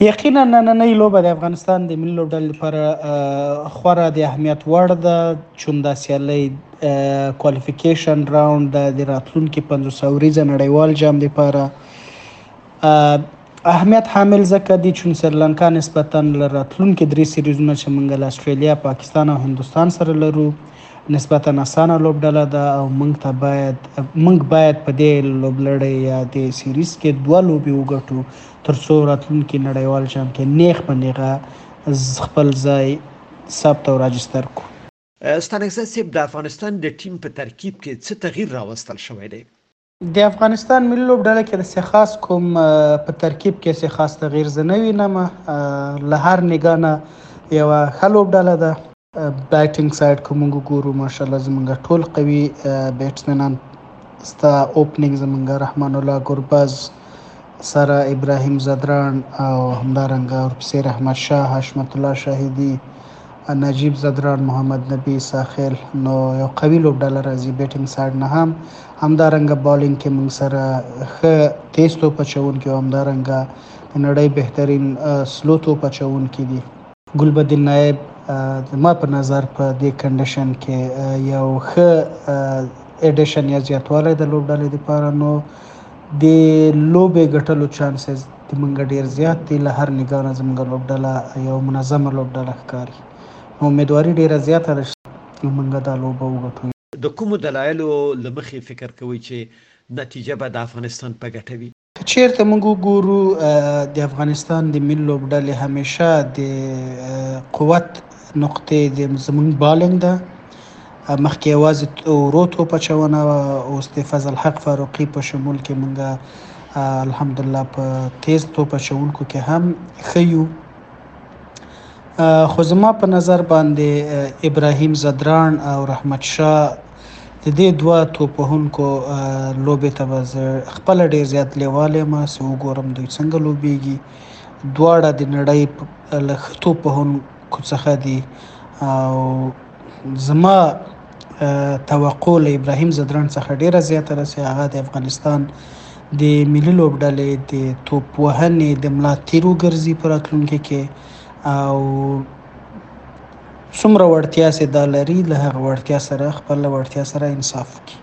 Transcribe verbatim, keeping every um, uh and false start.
یقینا نننۍ لوبه د افغانستان د ملي لوبډلې لپاره خورا د اهمیت وړ ده، چون دا سیالۍ کوالیفیکیشن راوند ده د راتلونکي پنځوس اوریزه نړیوال جام لپاره. اهمیت حامل ځکه دی چون سریلانکا نسبتا له راتلونکي درې سیریزونه چې موږ له استرالیا، پاکستان او هندوستان سره لرو نسبتا اسانه لوبډله ده او موږ ته باید موږ باید په دې لوبلړۍ یا د سیریز کې دوه لوبې وګټو تر څو راتلونکي نړیوال جام کې نیغ په نیغه خپل ځای ثبت او راجستر کړو. ستانکزی صاحب، د افغانستان د ټیم په ترکیب کې څه تغییر راوستل شوی دی؟ د افغانستان ملي لوبډله کې د څه خاص کوم په ترکیب کې څه خاص تغییر زه نه وینم. له هر نګاه نه یوه ښه لوبډله ده. بیټینګ سایډ که موږ وګورو ماشاءالله زموږ ټول قوي بیټسمنان ستا. اوپننګ زموږ رحمان الله ګربز سره ابراهیم زدران او همدارنګه ورپسې رحمت شاه، حشمت الله شاهدي، نجیب زدران، محمد نبی ساخیل. نو یو قوي لوبډله راځي بیټینګ سایډ نه هم. همدارنګه بالینګ کې موږ سره ښه تیز توپ اچوونکي او همدارنګه د نړۍ بهترین سلو توپ اچوونکي دي. ګلبدین نایب زما په نظر په دې کنډیشن کې یو ښه ایډیشن یا زیاتوالی د لوبډلې دپاره. نو د لوبې ګټلو چانسز د موږ ډېر زیات دي. له هر نګاه نه زموږ لوبډله یو منظمه لوبډله ښکاري. نو امیدواري ډېره زیاته ده چې موږ دا لوبه وګټو. د کومو دلایلو له مخې فکر کوئ چې نتیجه به د افغانستان په ګټه وي؟ که چېرته موږ وګورو د افغانستان د ملي لوبډلې همیشه د قوت نقطې د زموږ بالینګ ده. مخکې یوازې ورو توپ اچونه وه، اوس د فضل حق فاروقي په شمول کې موږ الحمدلله په تیز توپ اچوونکو کې هم ښه یو. خو زما په نظر باندې ابراهیم زدران او رحمت شاه د دې دوه توپ وهونکو لوبې ته به زه خپله ډېر زیات لیواله یم چې وګورم دوی څنګه لوبیږي. دواړه د نړۍ له ښه توپ وهونکو څخه دي او زما توقع له ابراهیم زدران څخه ډېره زیاته ده چې هغه د افغانستان د ملي لوبډلې د توپ وهنې د ملا تیر وګرځي په راتلونکي کې او څومره وړتیا چې دا لري له هغه وړتیا سره خپله وړتیا سره انصاف وکړي.